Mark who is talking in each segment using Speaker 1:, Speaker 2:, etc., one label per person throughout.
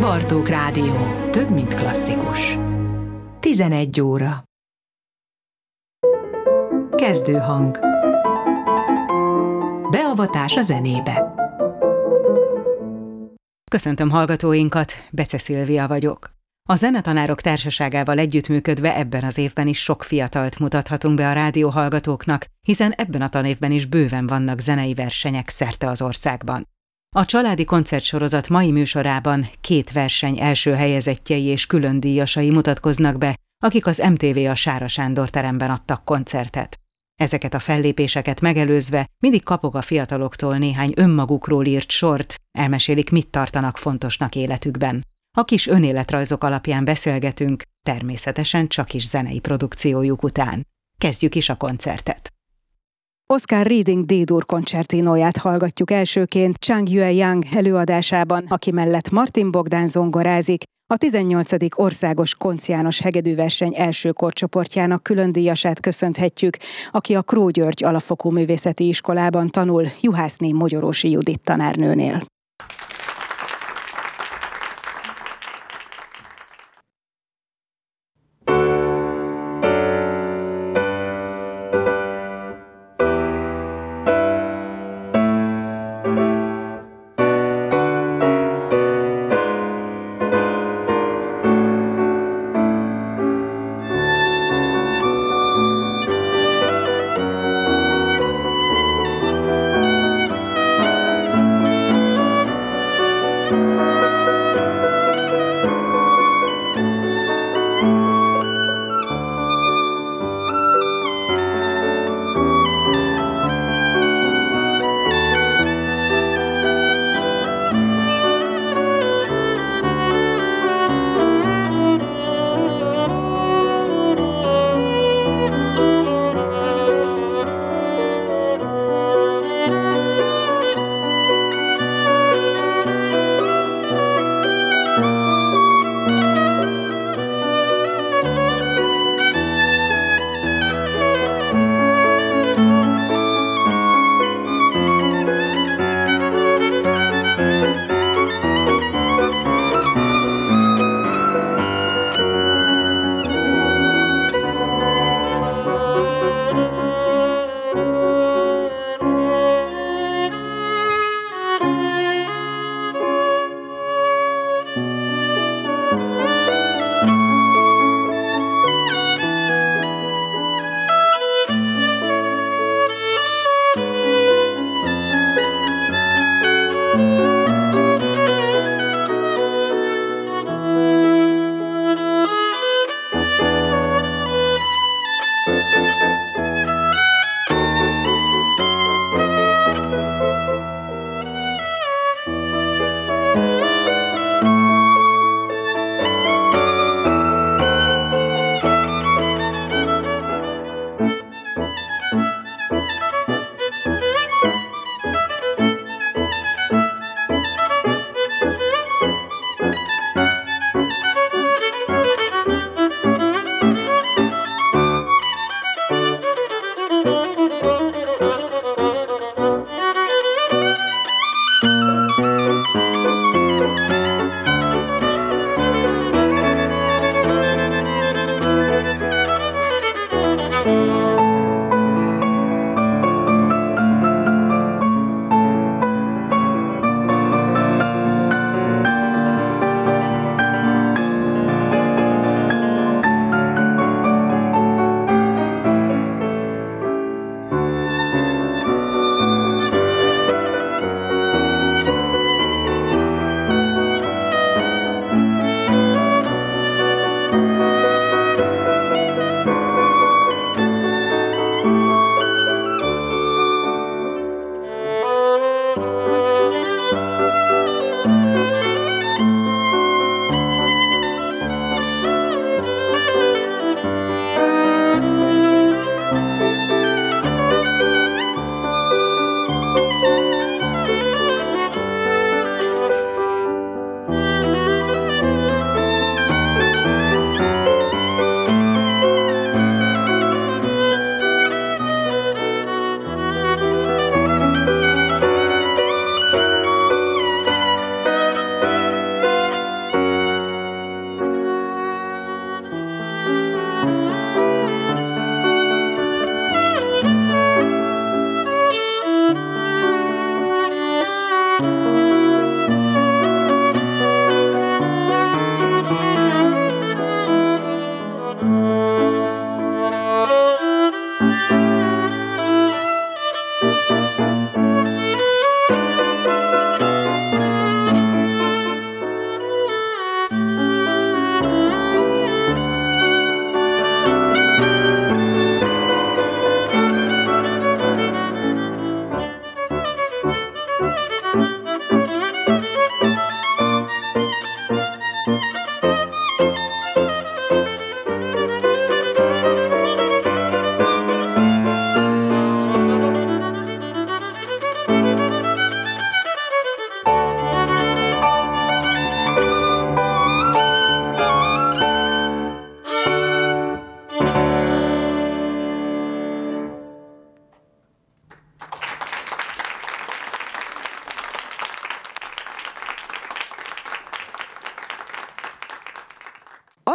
Speaker 1: Bartók Rádió. Több, mint klasszikus. 11 óra. Kezdőhang. Beavatás a zenébe.
Speaker 2: Köszöntöm hallgatóinkat, Bece Szilvia vagyok. A Zenetanárok Társaságával együttműködve ebben az évben is sok fiatalt mutathatunk be a rádióhallgatóknak, hiszen ebben a tanévben is bőven vannak zenei versenyek szerte az országban. A családi koncertsorozat mai műsorában 2 verseny első helyezettjei és külön díjasai mutatkoznak be, akik az MTV a Sára Sándor teremben adtak koncertet. Ezeket a fellépéseket megelőzve mindig kapok a fiataloktól néhány önmagukról írt sort, elmesélik, mit tartanak fontosnak életükben. A kis önéletrajzok alapján beszélgetünk, természetesen csak is zenei produkciójuk után. Kezdjük is a koncertet. Oscar Reading D-dur koncertinóját hallgatjuk elsőként Chang Yue-yang előadásában, aki mellett Martin Bogdán zongorázik, a 18. országos Koncz János hegedűverseny első korcsoportjának külön díjasát köszönhetjük, aki a Kró György Alapfokú Művészeti Iskolában tanul, juhászné Mogyorósi Judit tanárnőnél.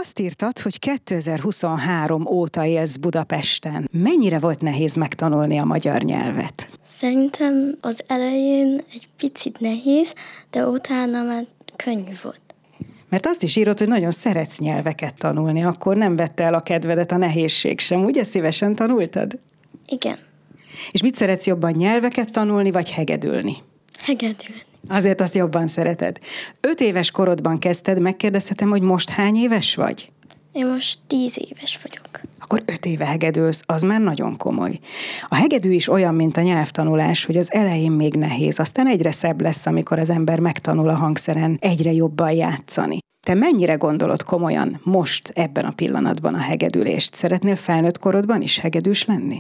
Speaker 3: Azt írtad, hogy 2023 óta élsz Budapesten. Mennyire volt nehéz megtanulni a magyar nyelvet?
Speaker 4: Szerintem az elején egy picit nehéz, de utána már könnyű volt.
Speaker 3: Mert azt is írod, hogy nagyon szeretsz nyelveket tanulni, akkor nem vette el a kedvedet a nehézség sem, ugye? Szívesen tanultad?
Speaker 4: Igen,
Speaker 3: És mit szeretsz jobban, nyelveket tanulni, vagy hegedülni?
Speaker 4: hegedülni.
Speaker 3: Azért azt jobban szereted. 5 éves korodban kezdted, megkérdezhetem, hogy most hány éves vagy?
Speaker 4: Én most 10 éves vagyok.
Speaker 3: Akkor 5 éve hegedülsz, az már nagyon komoly. A hegedű is olyan, mint a nyelvtanulás, hogy az elején még nehéz, aztán egyre szebb lesz, amikor az ember megtanul a hangszeren egyre jobban játszani. Te mennyire gondolod komolyan most ebben a pillanatban a hegedülést? Szeretnél felnőtt korodban is hegedűs lenni?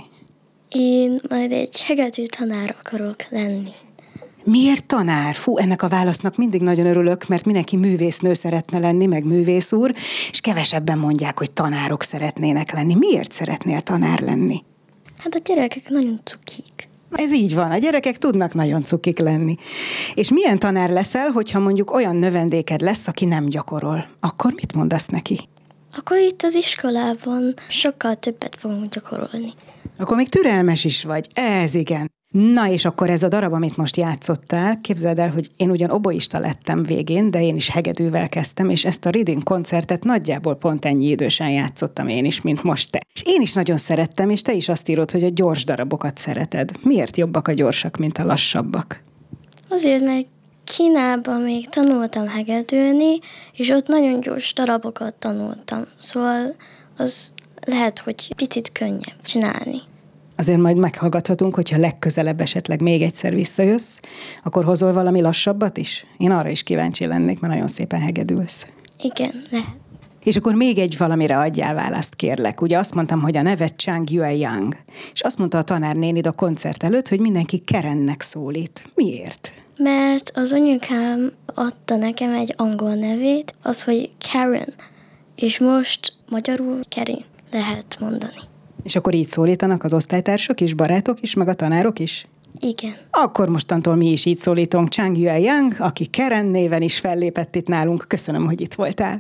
Speaker 4: Én majd egy hegedű tanár akarok lenni.
Speaker 3: Miért tanár? Fú, ennek a válasznak mindig nagyon örülök, mert mindenki művésznő szeretne lenni, meg művész úr, és kevesebben mondják, hogy tanárok szeretnének lenni. Miért szeretnél tanár lenni?
Speaker 4: Hát a gyerekek nagyon cukik.
Speaker 3: Ez így van, a gyerekek tudnak nagyon cukik lenni. És milyen tanár leszel, hogyha mondjuk olyan növendéked lesz, aki nem gyakorol? Akkor mit mondasz neki?
Speaker 4: Akkor itt az iskolában sokkal többet fogunk gyakorolni.
Speaker 3: Akkor még türelmes is vagy. Ez igen. Na és akkor ez a darab, amit most játszottál, képzeld el, hogy én ugyan oboista lettem végén, de én is hegedűvel kezdtem, és ezt a reading koncertet nagyjából pont ennyi idősen játszottam én is, mint most te. És én is nagyon szerettem, és te is azt írod, hogy a gyors darabokat szereted. Miért jobbak a gyorsak, mint a lassabbak?
Speaker 4: Azért, mert Kínában még tanultam hegedülni, és ott nagyon gyors darabokat tanultam. Szóval az lehet, hogy picit könnyebb csinálni.
Speaker 3: Azért majd meghallgathatunk, hogyha legközelebb esetleg még egyszer visszajössz, akkor hozol valami lassabbat is? Én arra is kíváncsi lennék, mert nagyon szépen hegedülsz.
Speaker 4: Igen, lehet.
Speaker 3: És akkor még egy valamire adjál választ, kérlek. Ugye azt mondtam, hogy a neved Chang Yue-yang, és azt mondta a tanárnénid a koncert előtt, hogy mindenki Karennek szólít. Miért?
Speaker 4: Mert az anyukám adta nekem egy angol nevét, az, hogy Karen, és most magyarul Kerin lehet mondani.
Speaker 3: És akkor így szólítanak az osztálytársak is, barátok is, meg a tanárok is?
Speaker 4: Igen.
Speaker 3: Akkor mostantól mi is így szólítunk Chang Yue-yang, aki Karen néven is fellépett itt nálunk. Köszönöm, hogy itt voltál.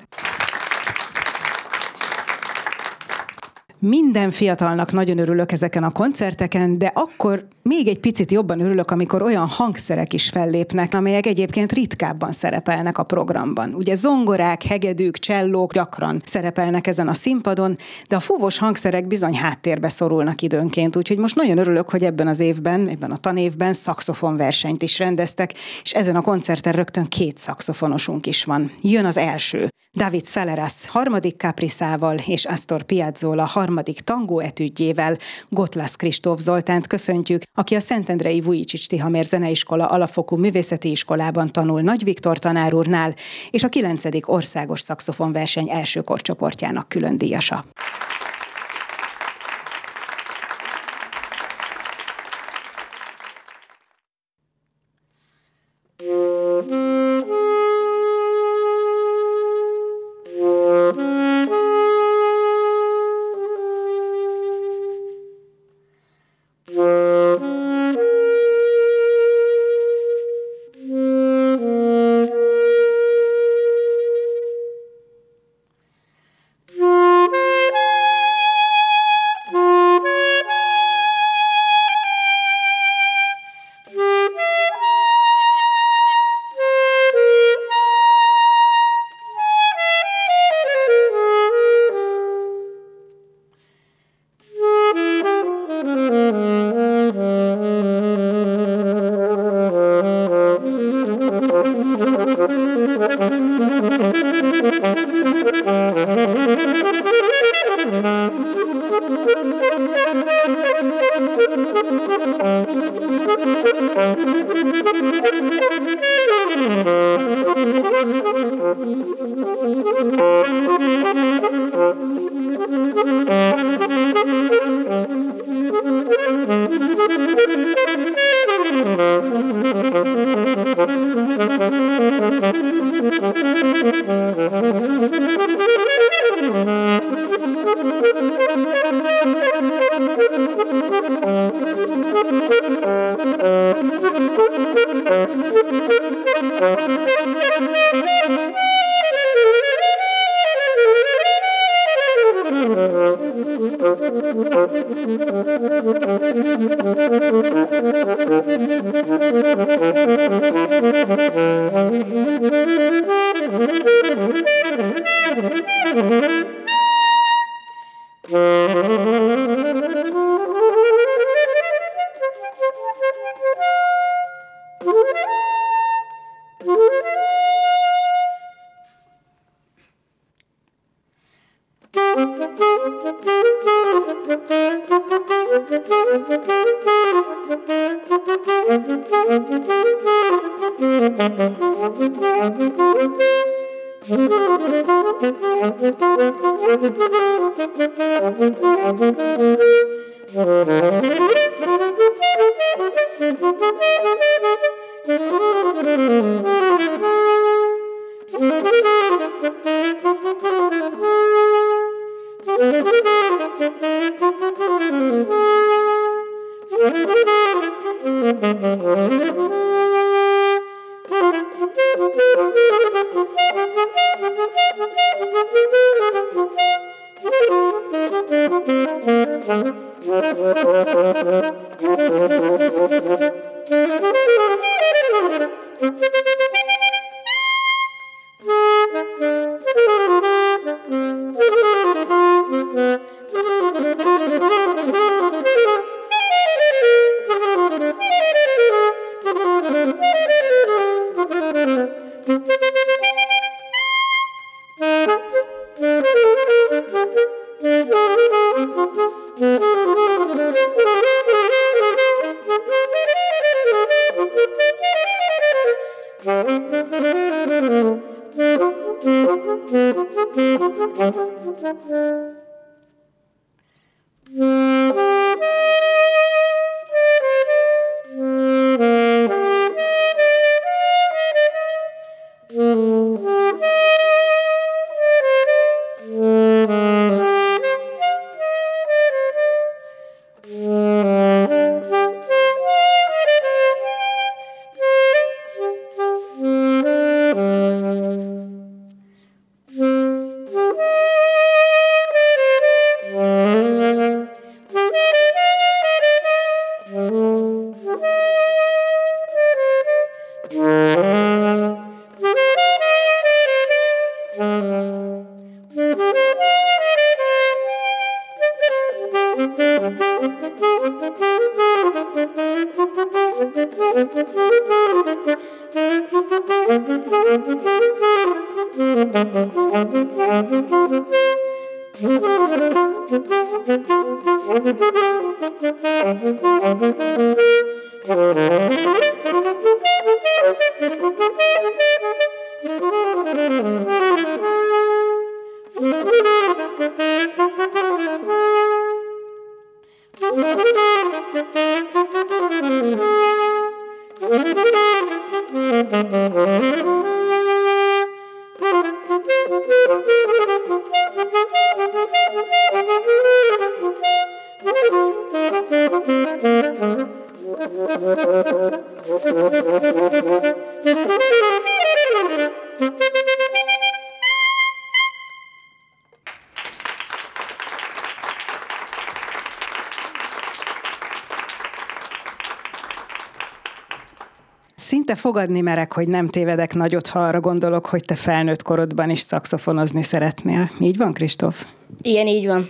Speaker 3: Minden fiatalnak nagyon örülök ezeken a koncerteken, de akkor még egy picit jobban örülök, amikor olyan hangszerek is fellépnek, amelyek egyébként ritkábban szerepelnek a programban. Ugye zongorák, hegedűk, csellók gyakran szerepelnek ezen a színpadon, de a fúvós hangszerek bizony háttérbe szorulnak időnként, úgyhogy most nagyon örülök, hogy ebben az évben, ebben a tanévben szaxofonversenyt is rendeztek, és ezen a koncerten rögtön 2 szaxofonosunk is van. Jön az első. David Saleras harmadik Capriszával és Astor Piazzolla harmadik tangó etüdjével. Gotlasz Kristóf Zoltánt köszöntjük, aki a Szentendrei Vujicics Tihamér Zeneiskola alapfokú művészeti iskolában tanul Nagy Viktor tanár úrnál, és a 9. országos szaxofonverseny első korcsoportjának külön díjasa. Szinte fogadni merek, hogy nem tévedek nagyot, ha arra gondolok, hogy te felnőtt korodban is szaxofonozni szeretnél. Így van, Kristóf?
Speaker 5: Igen, így van.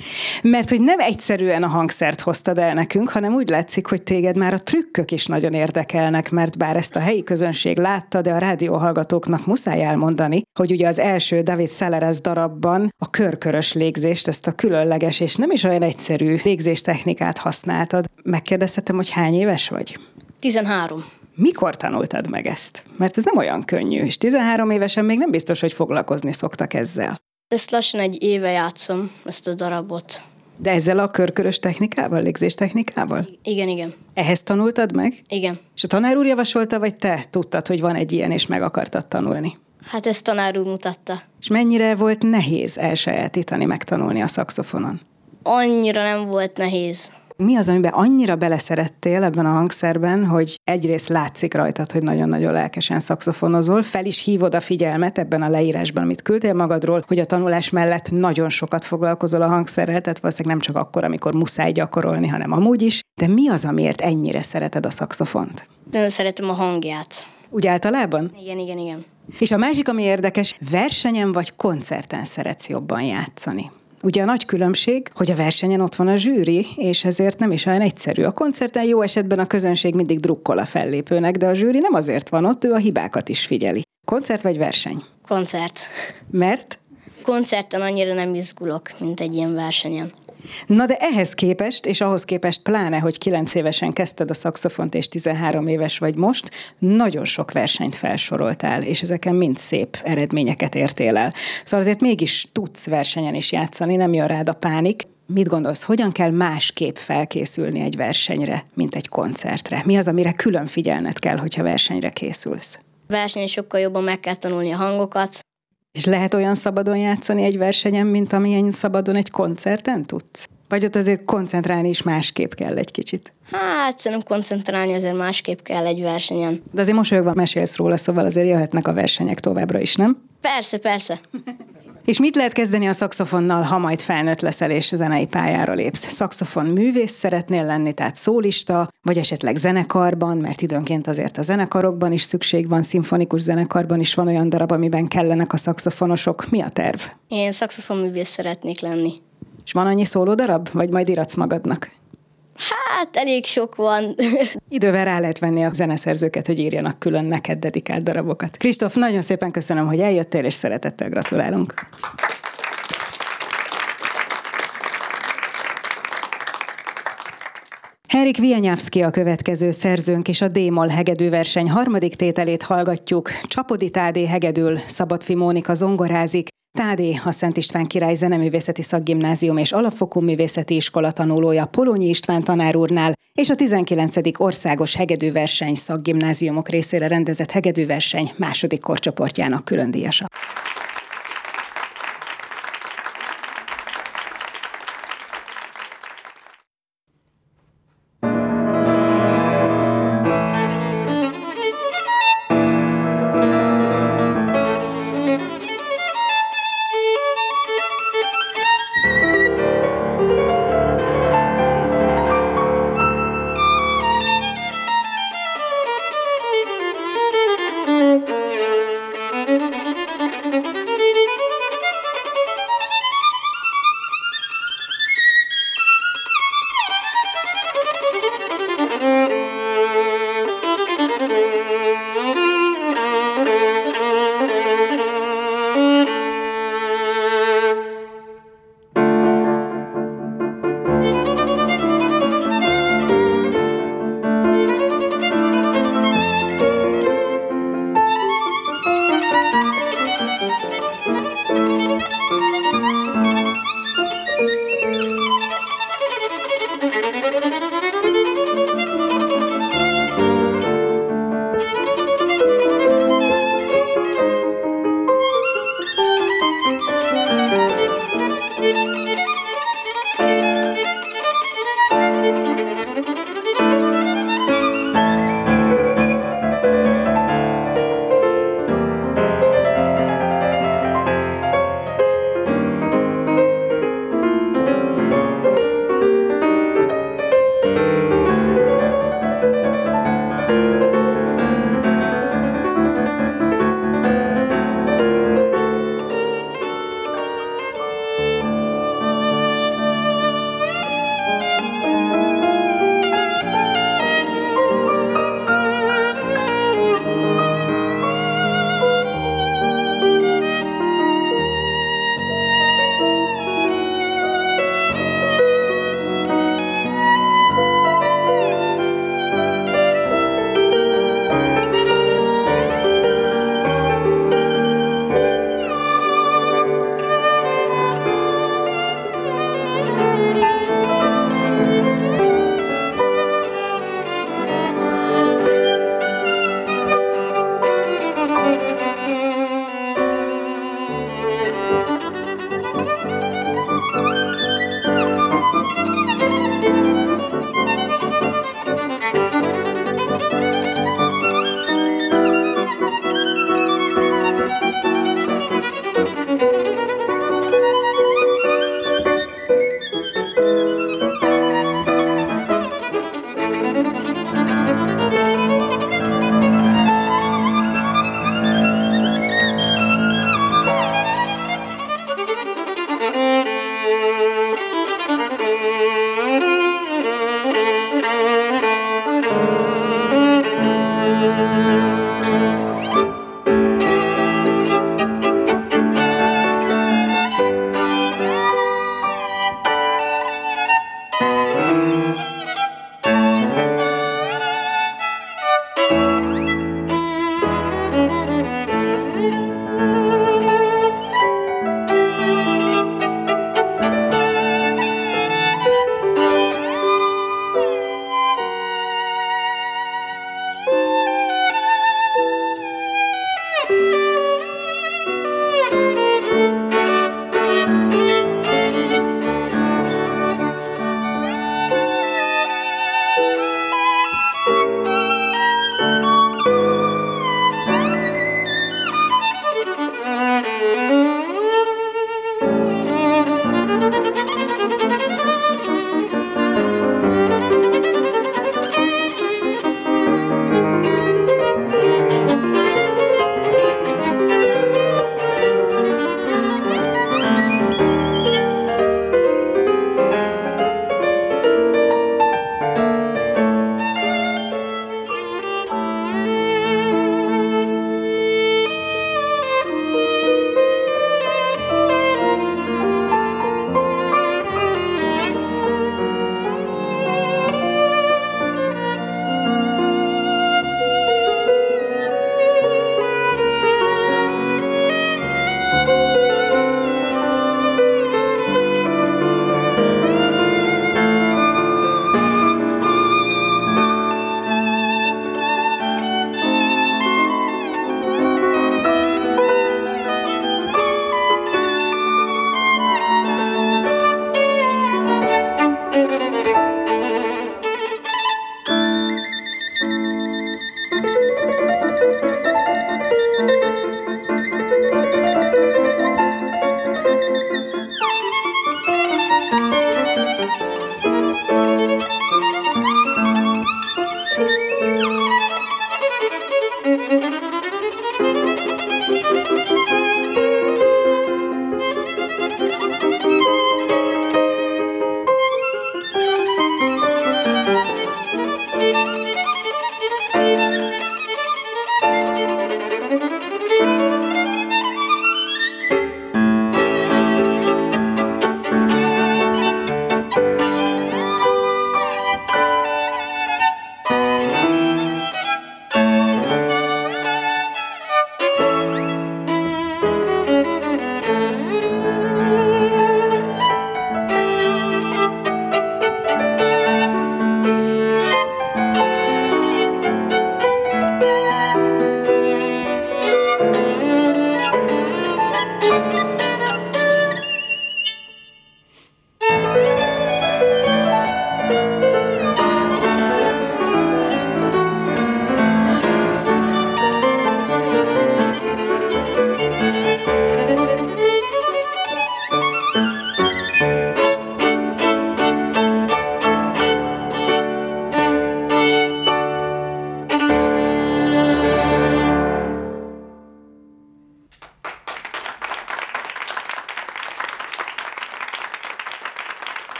Speaker 3: Mert hogy nem egyszerűen a hangszert hoztad el nekünk, hanem úgy látszik, hogy téged már a trükkök is nagyon érdekelnek, mert bár ezt a helyi közönség látta, de a rádióhallgatóknak muszáj elmondani, hogy ugye az első David Selerez darabban a körkörös légzést, ezt a különleges és nem is olyan egyszerű légzéstechnikát használtad. Megkérdezhetem, hogy hány éves vagy?
Speaker 5: 13.
Speaker 3: Mikor tanultad meg ezt? Mert ez nem olyan könnyű, és 13 évesen még nem biztos, hogy foglalkozni szoktak ezzel.
Speaker 5: Ezt lassan egy éve játszom, ezt a darabot.
Speaker 3: De ezzel a körkörös technikával, légzéstechnikával?
Speaker 5: Igen.
Speaker 3: Ehhez tanultad meg?
Speaker 5: Igen.
Speaker 3: És a tanár úr javasolta, vagy te tudtad, hogy van egy ilyen, és meg akartad tanulni?
Speaker 5: Hát ezt tanár úr mutatta.
Speaker 3: És mennyire volt nehéz elsajátítani, megtanulni a szaxofonon?
Speaker 5: Annyira nem volt nehéz.
Speaker 3: Mi az, amiben annyira beleszerettél ebben a hangszerben, hogy egyrészt látszik rajtad, hogy nagyon-nagyon lelkesen szaxofonozol, fel is hívod a figyelmet ebben a leírásban, amit küldtél magadról, hogy a tanulás mellett nagyon sokat foglalkozol a hangszerrel, tehát valószínűleg nem csak akkor, amikor muszáj gyakorolni, hanem amúgy is. De mi az, amiért ennyire szereted a szaxofont?
Speaker 5: Nagyon szeretem a hangját.
Speaker 3: Úgy általában?
Speaker 5: Igen.
Speaker 3: És a másik, ami érdekes, versenyen vagy koncerten szeretsz jobban játszani. Ugye a nagy különbség, hogy a versenyen ott van a zsűri, és ezért nem is olyan egyszerű. A koncerten jó esetben a közönség mindig drukkol a fellépőnek, de a zsűri nem azért van ott, ő a hibákat is figyeli. Koncert vagy verseny?
Speaker 5: Koncert.
Speaker 3: Mert?
Speaker 5: Koncerten annyira nem izgulok, mint egy ilyen versenyen.
Speaker 3: Na de ehhez képest, és ahhoz képest pláne, hogy 9 évesen kezdted a szaxofont, és 13 éves vagy most, nagyon sok versenyt felsoroltál, és ezeken mind szép eredményeket értél el. Szóval azért mégis tudsz versenyen is játszani, nem jön rád a pánik. Mit gondolsz, hogyan kell másképp felkészülni egy versenyre, mint egy koncertre? Mi az, amire külön figyelned kell, hogyha versenyre készülsz?
Speaker 5: Versenyen sokkal jobban meg kell tanulni a hangokat.
Speaker 3: És lehet olyan szabadon játszani egy versenyen, mint amilyen szabadon egy koncerten tudsz? Vagy ott azért koncentrálni is másképp kell egy kicsit?
Speaker 5: Hát szerintem koncentrálni azért másképp kell egy versenyen.
Speaker 3: De azért mosolyogva mesélsz róla, szóval azért jöhetnek a versenyek továbbra is, nem?
Speaker 5: Persze.
Speaker 3: És mit lehet kezdeni a szaxofonnal, ha majd felnőtt leszel és zenei pályára lépsz? Szaxofon művész szeretnél lenni, tehát szólista, vagy esetleg zenekarban, mert időnként azért a zenekarokban is szükség van, szimfonikus zenekarban is van olyan darab, amiben kellenek a szaxofonosok. Mi a terv?
Speaker 5: Én szaxofonművész szeretnék lenni.
Speaker 3: És van annyi szólódarab, vagy majd iratsz magadnak?
Speaker 5: Hát elég sok van.
Speaker 3: Idővel rá lehet venni a zeneszerzőket, hogy írjanak külön neked dedikált darabokat. Kristóf, nagyon szépen köszönöm, hogy eljöttél, és szeretettel gratulálunk. Henrik Wieniawski a következő szerzőnk, és a D-moll hegedűverseny harmadik tételét hallgatjuk. Csapody Tádé hegedül, Szabadfi Mónika zongorázik, Tádé a Szent István Király Zeneművészeti Szakgimnázium és Alapfokú Művészeti Iskola tanulója Polonyi István tanár úrnál, és a 19. Országos Hegedűverseny szakgimnáziumok részére rendezett hegedűverseny második korcsoportjának különdíjasa.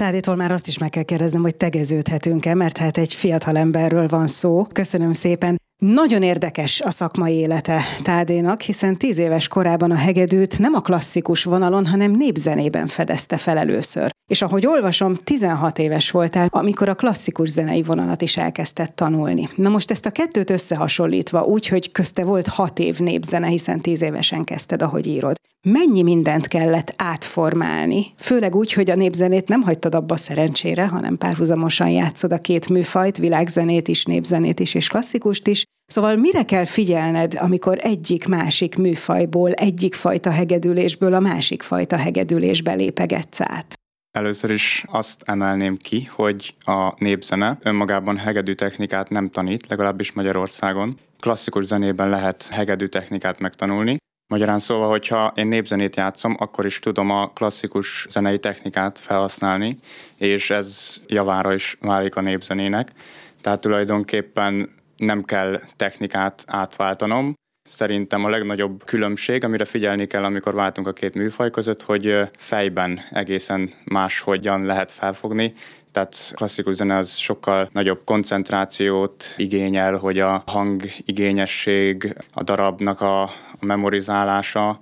Speaker 3: Tádétól már azt is meg kell kérdeznem, hogy tegeződhetünk-e, mert hát egy fiatal emberről van szó. Köszönöm szépen. Nagyon érdekes a szakmai élete Tádénak, hiszen 10 éves korában a hegedűt nem a klasszikus vonalon, hanem népzenében fedezte fel először. És ahogy olvasom, 16 éves voltál, amikor a klasszikus zenei vonalat is elkezdted tanulni. Na most ezt a kettőt összehasonlítva, úgy, hogy közte volt 6 év népzene, hiszen 10 évesen kezdted, ahogy írod. Mennyi mindent kellett átformálni, főleg úgy, hogy a népzenét nem hagytad abba szerencsére, hanem párhuzamosan játszod a két műfajt, világzenét is, népzenét is és klasszikust is. Szóval mire kell figyelned, amikor egyik-másik műfajból, egyik fajta hegedülésből a másik fajta hegedülésbe lépegetsz át?
Speaker 6: Először is azt emelném ki, hogy a népzene önmagában hegedű technikát nem tanít, legalábbis Magyarországon. Klasszikus zenében lehet hegedű technikát megtanulni. Magyarán szóval, hogyha én népzenét játszom, akkor is tudom a klasszikus zenei technikát felhasználni, és ez javára is válik a népzenének. Tehát tulajdonképpen nem kell technikát átváltanom. Szerintem a legnagyobb különbség, amire figyelni kell, amikor váltunk a két műfaj között, hogy fejben egészen máshogyan lehet felfogni. Tehát klasszikus zene az sokkal nagyobb koncentrációt igényel, hogy a hangigényesség, a darabnak a memorizálása,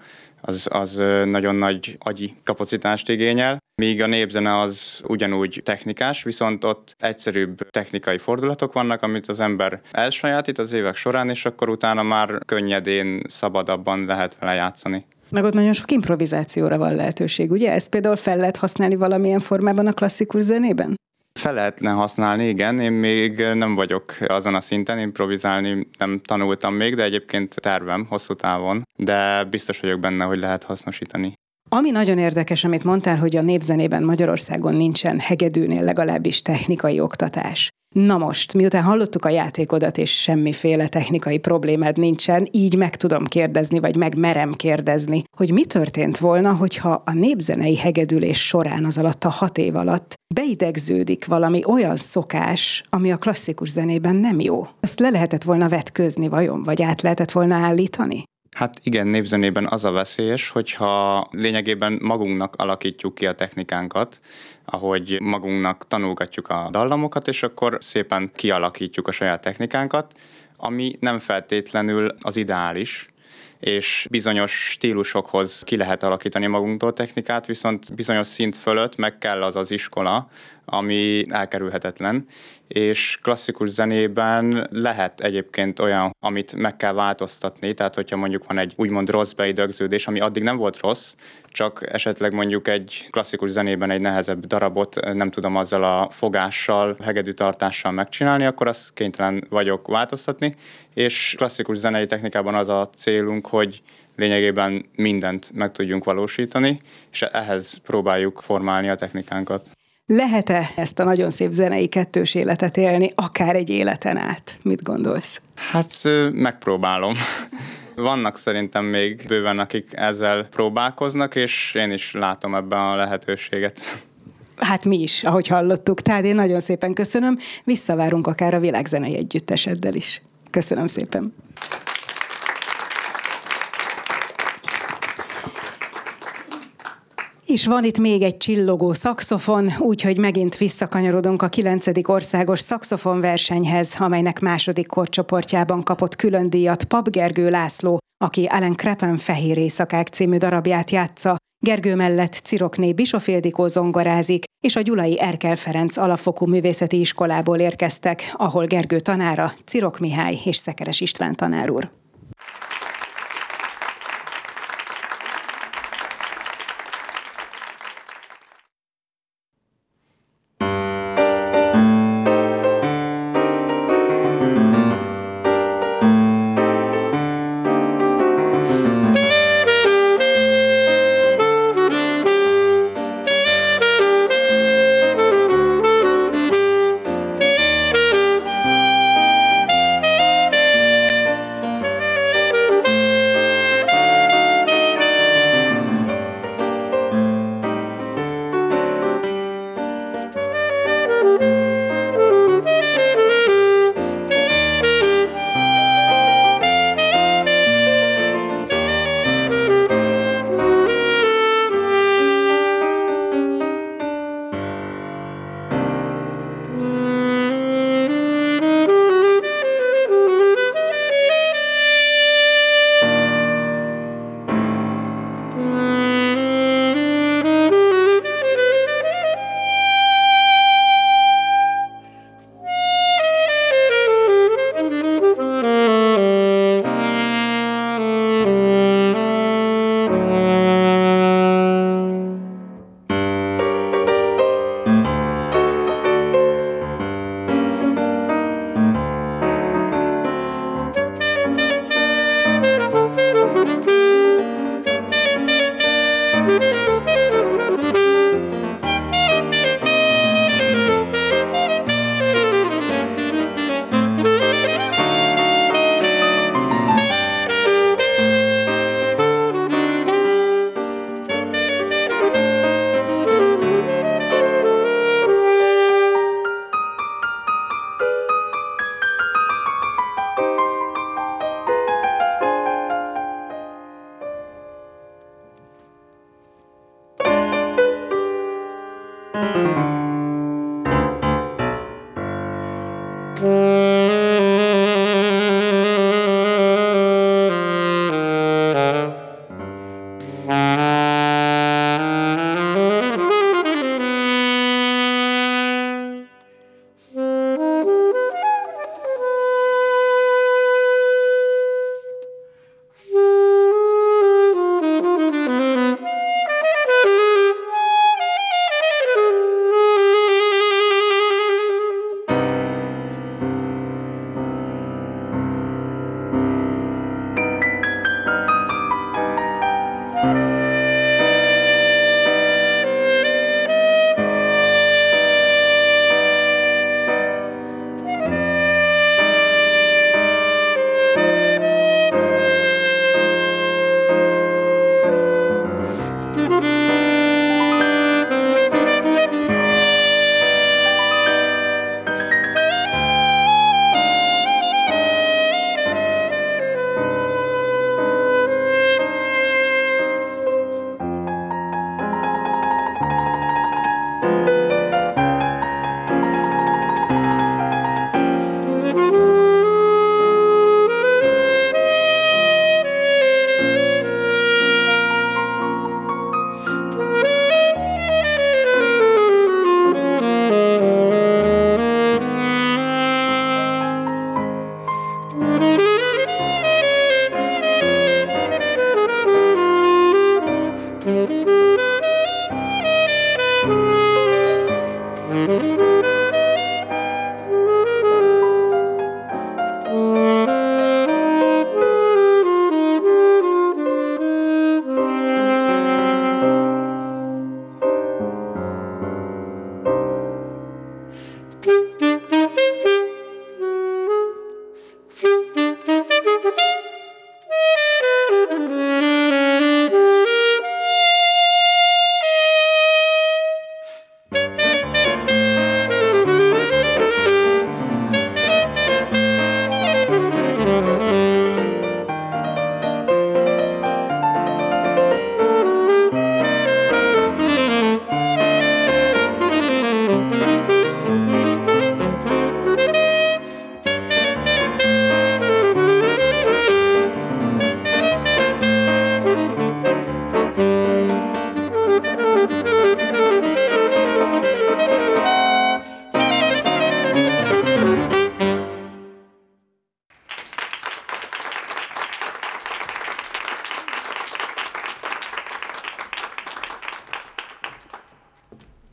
Speaker 6: az nagyon nagy agyi kapacitást igényel. Míg a népzene az ugyanúgy technikás, viszont ott egyszerűbb technikai fordulatok vannak, amit az ember elsajátít az évek során, és akkor utána már könnyedén, szabadabban lehet vele játszani.
Speaker 3: Meg ott nagyon sok improvizációra van lehetőség, ugye? Ezt például fel lehet használni valamilyen formában a klasszikus zenében?
Speaker 6: Fel lehetne használni, igen. Én még nem vagyok azon a szinten, improvizálni nem tanultam még, de egyébként tervem hosszú távon, de biztos vagyok benne, hogy lehet hasznosítani.
Speaker 3: Ami nagyon érdekes, amit mondtál, hogy a népzenében Magyarországon nincsen hegedűnél legalábbis technikai oktatás. Na most, miután hallottuk a játékodat, és semmiféle technikai problémád nincsen, így meg tudom kérdezni, vagy megmerem kérdezni, hogy mi történt volna, hogyha a népzenei hegedülés során az alatt a 6 év alatt beidegződik valami olyan szokás, ami a klasszikus zenében nem jó. Ezt le lehetett volna vetközni vajon, vagy át lehetett volna állítani?
Speaker 6: Hát igen, népzenében az a veszélyes, hogyha lényegében magunknak alakítjuk ki a technikánkat, ahogy magunknak tanulgatjuk a dallamokat, és akkor szépen kialakítjuk a saját technikánkat, ami nem feltétlenül az ideális, és bizonyos stílusokhoz ki lehet alakítani magunktól technikát, viszont bizonyos szint fölött meg kell az iskola, ami elkerülhetetlen, és klasszikus zenében lehet egyébként olyan, amit meg kell változtatni, tehát hogyha mondjuk van egy úgymond rossz beidegződés, ami addig nem volt rossz, csak esetleg mondjuk egy klasszikus zenében egy nehezebb darabot nem tudom azzal a fogással, hegedűtartással megcsinálni, akkor azt kénytelen vagyok változtatni, és klasszikus zenei technikában az a célunk, hogy lényegében mindent meg tudjunk valósítani, és ehhez próbáljuk formálni a technikánkat.
Speaker 3: Lehet-e ezt a nagyon szép zenei kettős életet élni, akár egy életen át? Mit gondolsz?
Speaker 6: Hát megpróbálom. Vannak szerintem még bőven, akik ezzel próbálkoznak, és én is látom ebben a lehetőséget.
Speaker 3: Hát mi is, ahogy hallottuk. Tehát én nagyon szépen köszönöm. Visszavárunk akár a világzenei együtteseddel is. Köszönöm szépen. És van itt még egy csillogó szaxofon, úgyhogy megint visszakanyarodunk a 9. országos szaxofonversenyhez, amelynek második korcsoportjában kapott külön díjat Pap Gergő László, aki Alan Crapen Fehér éjszakák című darabját játsza. Gergő mellett Cirokné Bischoff Ildikó zongorázik, és a gyulai Erkel Ferenc alapfokú művészeti iskolából érkeztek, ahol Gergő tanára Cirok Mihály és Szekeres István tanár úr.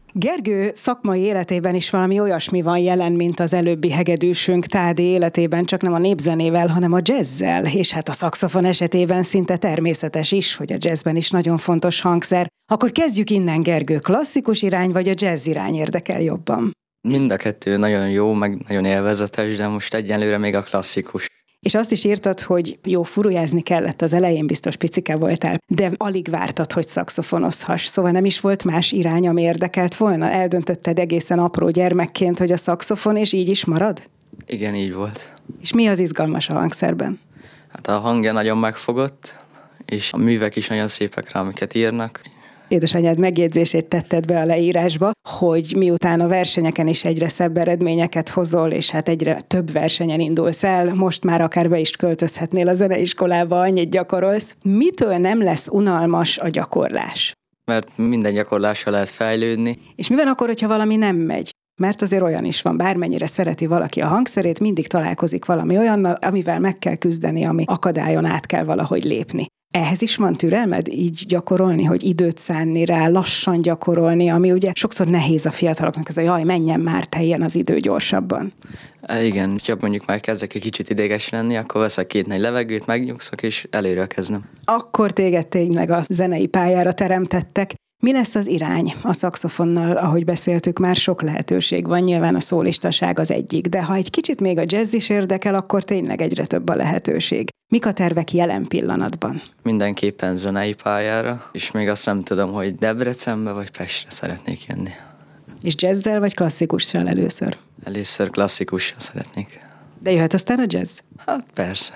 Speaker 3: Gergő szakmai életében is valami olyasmi van jelen, mint az előbbi hegedűsünk Tádi életében, csak nem a népzenével, hanem a jazzzel, és hát a szaxofon esetében szinte természetes is, hogy a jazzben is nagyon fontos hangszer. Akkor kezdjük innen, Gergő, klasszikus irány vagy a jazz irány érdekel jobban?
Speaker 7: Mind a kettő nagyon jó, meg nagyon élvezetes, de most egyenlőre még a klasszikus.
Speaker 3: És azt is írtad, hogy jó, furujázni kellett az elején, biztos picike voltál, de alig vártad, hogy szaxofonozhass. Szóval nem is volt más irány, ami érdekelt volna? Eldöntötted egészen apró gyermekként, hogy a szaxofon, és így is marad?
Speaker 7: Igen, így volt.
Speaker 3: És mi az izgalmas a hangszerben?
Speaker 7: Hát a hangja nagyon megfogott, és a művek is nagyon szépek rá, amiket írnak.
Speaker 3: Édesanyád megjegyzését tetted be a leírásba, hogy miután a versenyeken is egyre szebb eredményeket hozol, és hát egyre több versenyen indulsz el, most már akár be is költözhetnél a zeneiskolába, annyit gyakorolsz. Mitől nem lesz unalmas a gyakorlás?
Speaker 7: Mert minden gyakorlással lehet fejlődni.
Speaker 3: És mi van akkor, hogyha valami nem megy? Mert azért olyan is van, bármennyire szereti valaki a hangszerét, mindig találkozik valami olyannal, amivel meg kell küzdeni, ami akadályon át kell valahogy lépni. Ehhez is van türelmed így gyakorolni, hogy időt szánni rá, lassan gyakorolni, ami ugye sokszor nehéz a fiataloknak, ez a jaj, menjen már, teljen az idő gyorsabban.
Speaker 7: Igen, ha mondjuk már kezdek egy kicsit ideges lenni, akkor veszek 2 nagy levegőt, megnyugszok, és előre kezdem.
Speaker 3: Akkor téged tényleg a zenei pályára teremtettek. Mi lesz az irány a szaxofonnal, ahogy beszéltük, már sok lehetőség van, nyilván a szólistaság az egyik, de ha egy kicsit még a jazz is érdekel, akkor tényleg egyre több a lehetőség. Mik a tervek jelen pillanatban?
Speaker 7: Mindenképpen zenei pályára, és még azt nem tudom, hogy Debrecenbe vagy Pestre szeretnék jönni.
Speaker 3: És jazzzel vagy klasszikussal először?
Speaker 7: Először klasszikussal szeretnék.
Speaker 3: De jöhet aztán a jazz?
Speaker 7: Hát persze.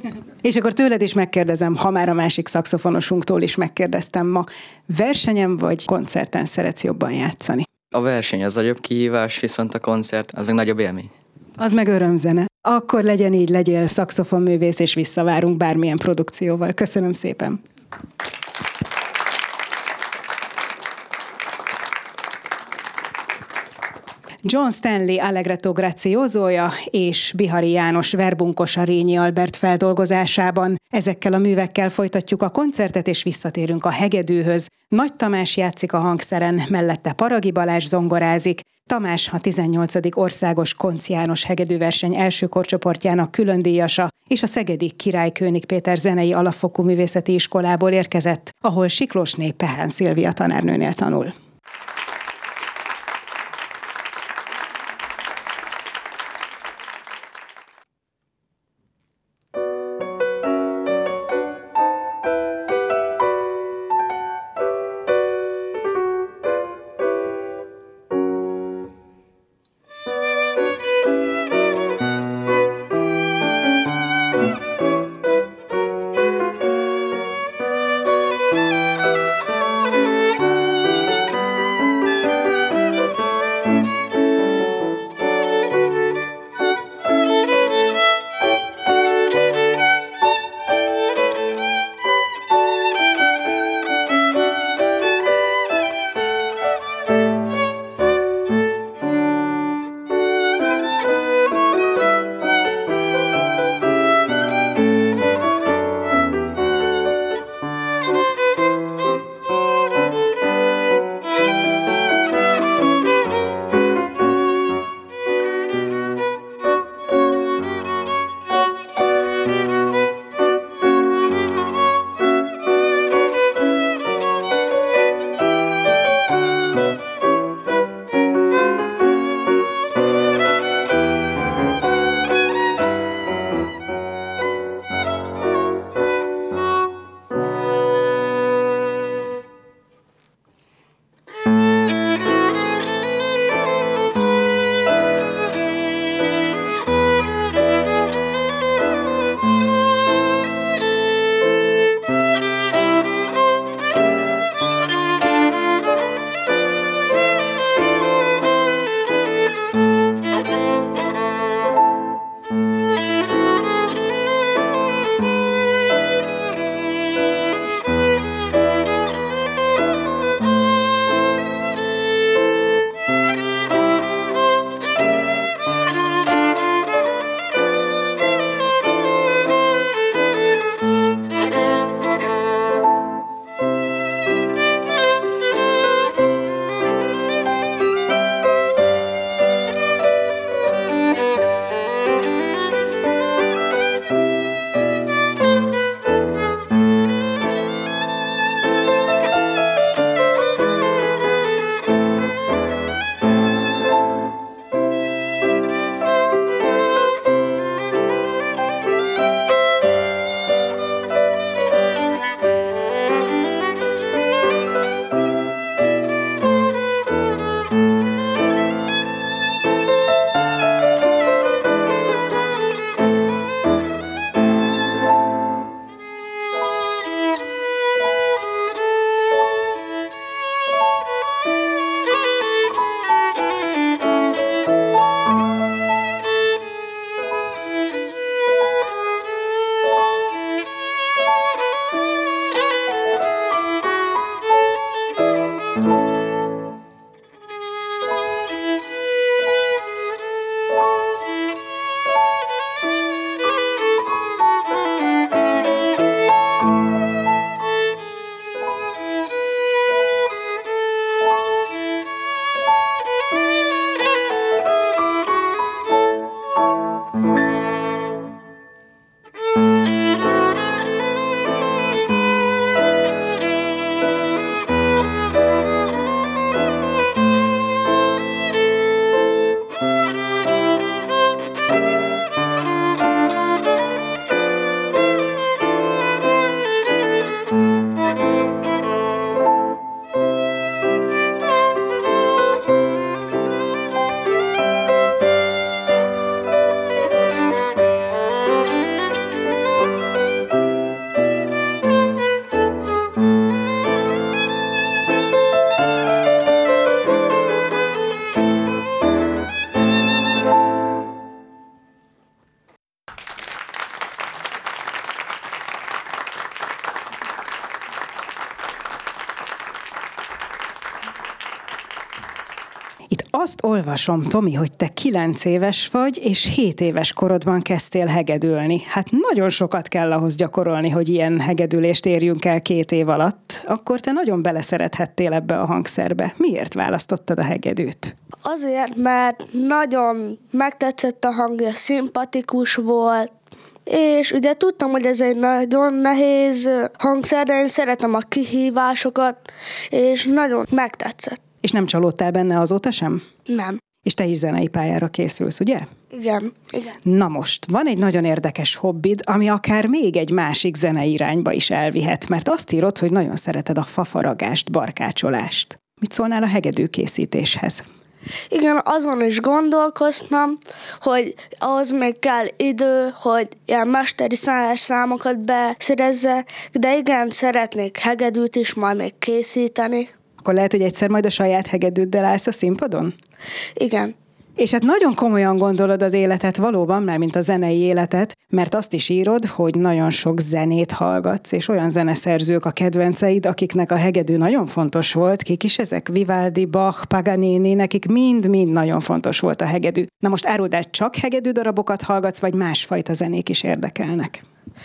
Speaker 3: És akkor tőled is megkérdezem, ha már a másik szaxofonosunktól is megkérdeztem ma, versenyen vagy koncerten szeretsz jobban játszani?
Speaker 7: A verseny az nagyobb kihívás, viszont a koncert az meg nagyobb élmény.
Speaker 3: Az meg örömzene. Akkor legyen így, legyél szaxofonművész, és visszavárunk bármilyen produkcióval. Köszönöm szépen! John Stanley Allegretto Graziosoja és Bihari János Verbunkos a Rényi Albert feldolgozásában. Ezekkel a művekkel folytatjuk a koncertet, és visszatérünk a hegedűhöz. Nagy Tamás játszik a hangszeren, mellette Paragi Balázs zongorázik. Tamás a 18. országos Koncz János hegedűverseny első korcsoportjának külön díjasa, és a szegedi Király Kőnig Péter zenei alapfokú művészeti iskolából érkezett, ahol Siklósné Pehán Szilvia tanárnőnél tanul. Azt olvasom, Tomi, hogy te 9 éves vagy, és 7 éves korodban kezdtél hegedülni. Hát nagyon sokat kell ahhoz gyakorolni, hogy ilyen hegedülést érjünk el 2 év alatt. Akkor te nagyon beleszerethettél ebbe a hangszerbe. Miért választottad a hegedűt?
Speaker 8: Azért, mert nagyon megtetszett a hangja, szimpatikus volt, és ugye tudtam, hogy ez egy nagyon nehéz hangszer, de én szeretem a kihívásokat, és nagyon megtetszett.
Speaker 3: És nem csalódtál benne azóta sem?
Speaker 8: Nem.
Speaker 3: És te is zenei pályára készülsz, ugye?
Speaker 8: Igen.
Speaker 3: Na most, van egy nagyon érdekes hobbid, ami akár még egy másik zenei irányba is elvihet, mert azt írod, hogy nagyon szereted a fafaragást, barkácsolást. Mit szólnál a hegedűkészítéshez?
Speaker 8: Igen, azon is gondolkoztam, hogy ahhoz még kell idő, hogy ilyen mesteri számokat beszerezze, de igen, szeretnék hegedűt is majd még készíteni.
Speaker 3: Akkor lehet, hogy egyszer majd a saját hegedűddel állsz a színpadon?
Speaker 8: Igen.
Speaker 3: És hát nagyon komolyan gondolod az életet valóban, mármint a zenei életet, mert azt is írod, hogy nagyon sok zenét hallgatsz, és olyan zeneszerzők a kedvenceid, akiknek a hegedű nagyon fontos volt. Kik is ezek? Vivaldi, Bach, Paganini, nekik mind-mind nagyon fontos volt a hegedű. Na most áruld el, csak hegedű darabokat hallgatsz, vagy másfajta zenék is érdekelnek?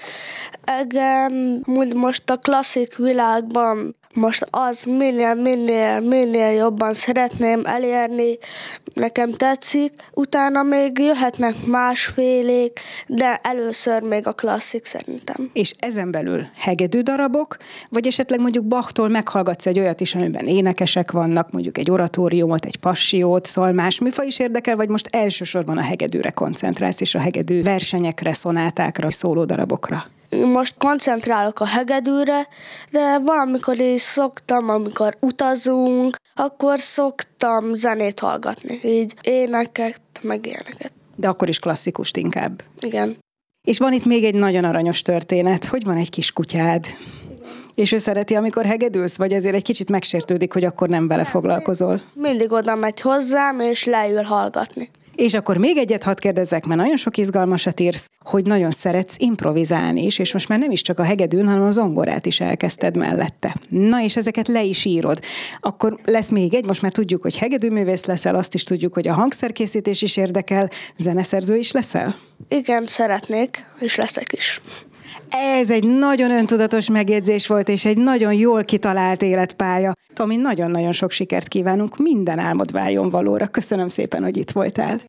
Speaker 8: Igen, most a klasszik világban most az minél jobban szeretném elérni, nekem tetszik, utána még jöhetnek másfélék, de először még a klasszik szerintem.
Speaker 3: És ezen belül hegedű darabok, vagy esetleg mondjuk Bachtól meghallgatsz egy olyat is, amiben énekesek vannak, mondjuk egy oratóriumot, egy passiót, szóval más műfaj is érdekel, vagy most elsősorban a hegedűre koncentrálsz, és a hegedű versenyekre, szonátákra, szólódarabokra?
Speaker 8: Most koncentrálok a hegedűre, de valamikor is szoktam, amikor utazunk, akkor szoktam zenét hallgatni, így éneket, meg ilyeneket.
Speaker 3: De akkor is klasszikust inkább.
Speaker 8: Igen.
Speaker 3: És van itt még egy nagyon aranyos történet, hogy van egy kis kutyád. És ő szereti, amikor hegedülsz, vagy ezért egy kicsit megsértődik, hogy akkor nem vele foglalkozol?
Speaker 8: Mindig oda megy hozzám, és leül hallgatni.
Speaker 3: És akkor még egyet hadd kérdezzek, mert nagyon sok izgalmasat írsz, hogy nagyon szeretsz improvizálni is, és most már nem is csak a hegedűn, hanem a zongorát is elkezdted mellette. Na, és ezeket le is írod. Akkor lesz még egy, most már tudjuk, hogy hegedűművész leszel, azt is tudjuk, hogy a hangszerkészítés is érdekel, zeneszerző is leszel?
Speaker 8: Igen, szeretnék, és leszek is.
Speaker 3: Ez egy nagyon öntudatos megjegyzés volt, és egy nagyon jól kitalált életpálya. Tomi, nagyon-nagyon sok sikert kívánunk, minden álmod váljon valóra. Köszönöm szépen, hogy itt voltál.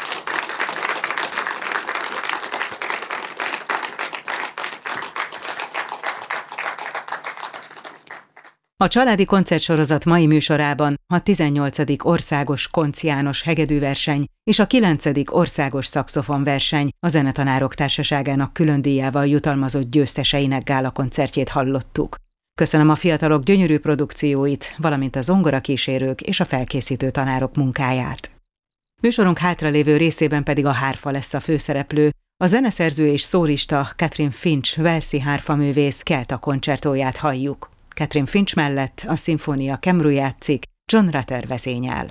Speaker 2: A családi koncertsorozat mai műsorában a 18. országos Koncz János hegedűverseny és a 9. országos szaxofonverseny a Zenetanárok Társaságának külön díjával jutalmazott győzteseinek gálakoncertjét hallottuk. Köszönöm a fiatalok gyönyörű produkcióit, valamint a zongorakísérők és a felkészítő tanárok munkáját. Műsorunk hátralévő részében pedig a hárfa lesz a főszereplő, a zeneszerző és szólista Catherine Finch walesi hárfaművész Kelta koncertóját halljuk. Catherine Finch mellett a szimfónia Kemru játszik, John Rutter vezényel.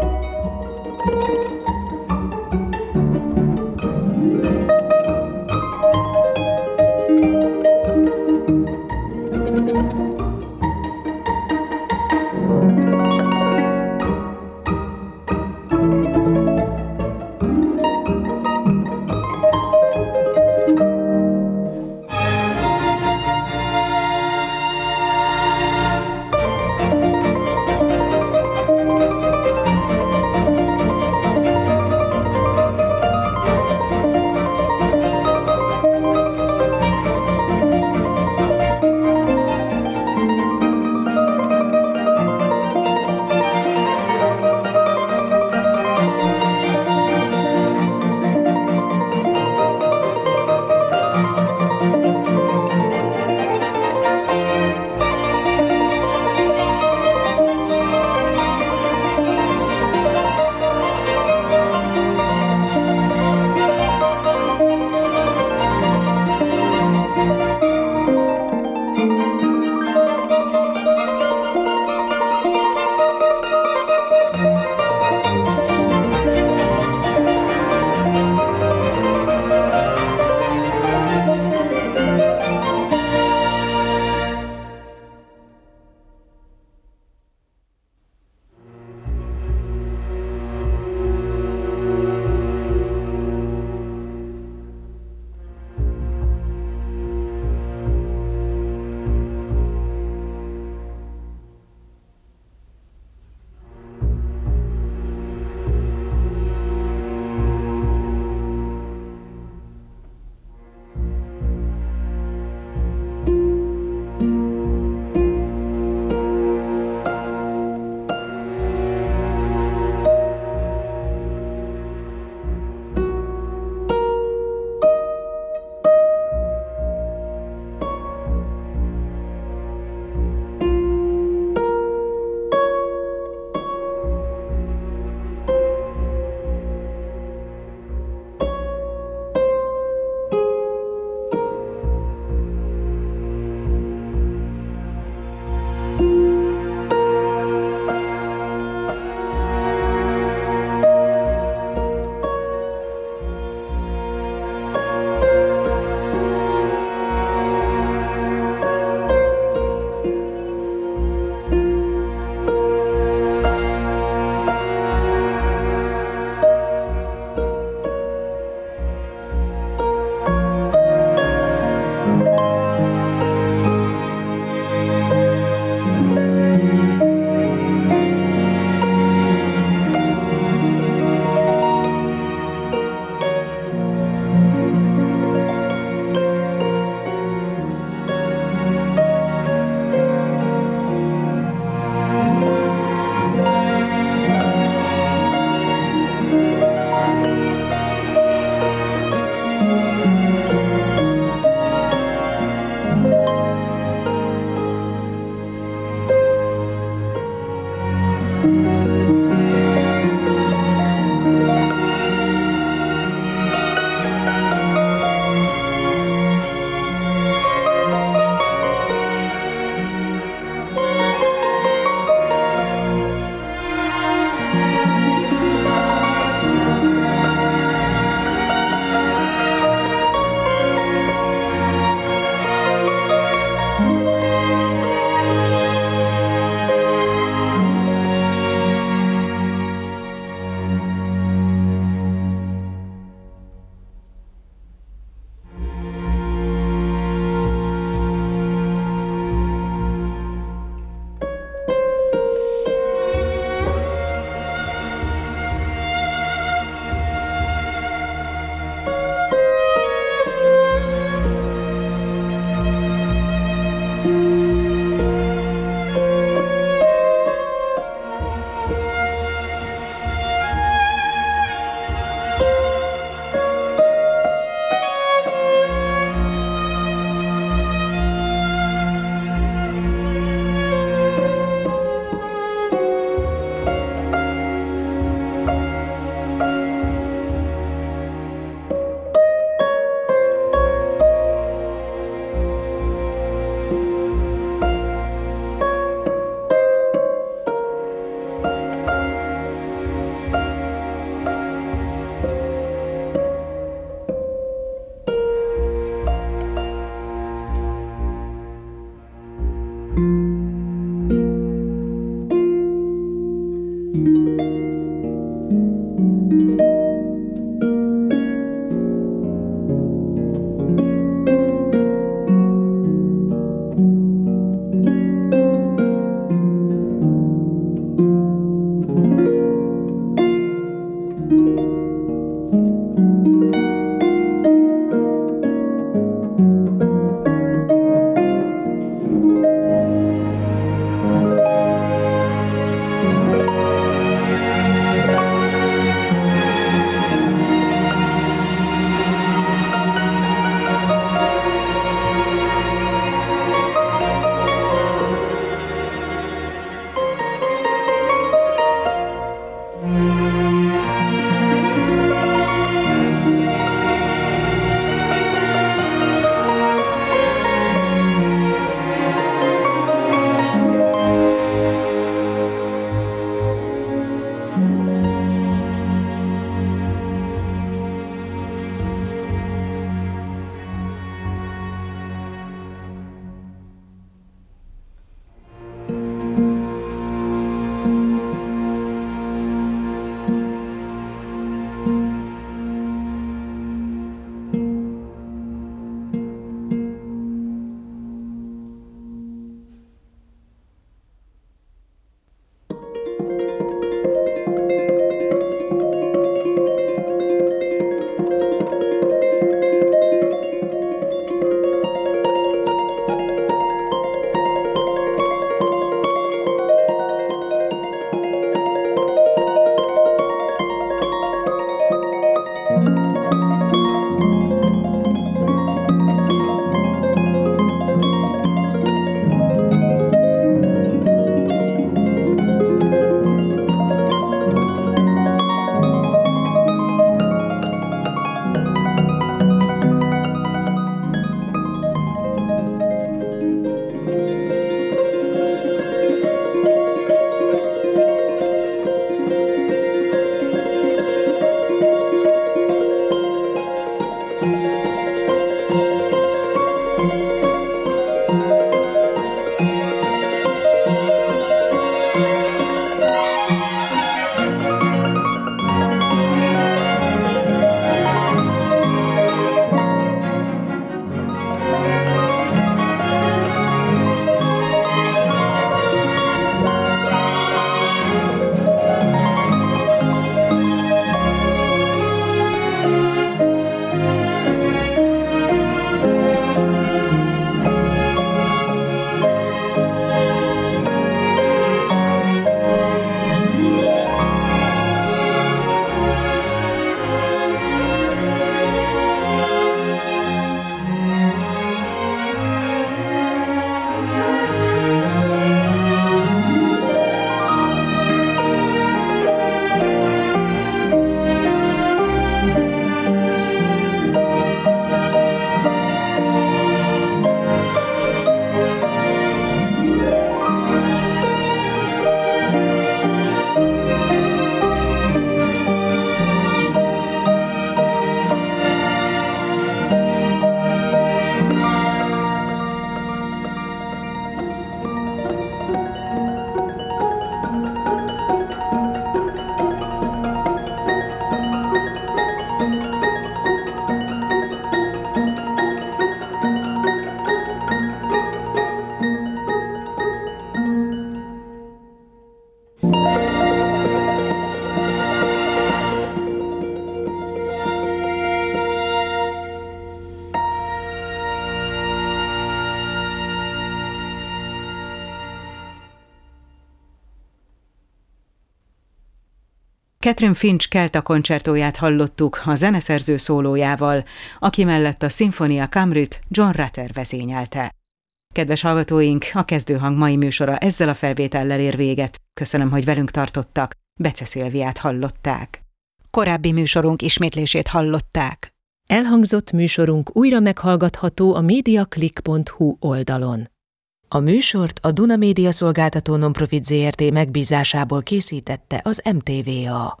Speaker 2: Catherine Finch Kelta koncertóját hallottuk a zeneszerző szólójával, aki mellett a Sinfonia Camrit John Rutter vezényelte. Kedves hallgatóink, a Kezdőhang mai műsora ezzel a felvétellel ér véget. Köszönöm, hogy velünk tartottak. Bece Szilviát hallották. Korábbi műsorunk ismétlését hallották.
Speaker 1: Elhangzott műsorunk újra meghallgatható a mediaclick.hu oldalon. A műsort a Duna Média Szolgáltató Nonprofit Zrt. Megbízásából készítette az MTVA.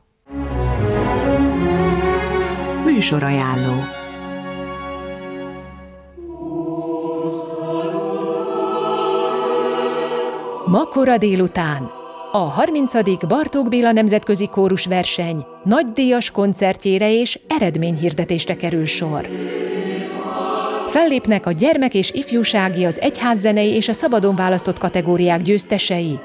Speaker 1: Műsorajánló. Ma kora délután a 30. Bartók Béla Nemzetközi Kórusverseny nagydíjas koncertjére és eredményhirdetésre kerül sor. Fellépnek a gyermek és ifjúsági, az egyházzenei és a szabadon választott kategóriák győztesei,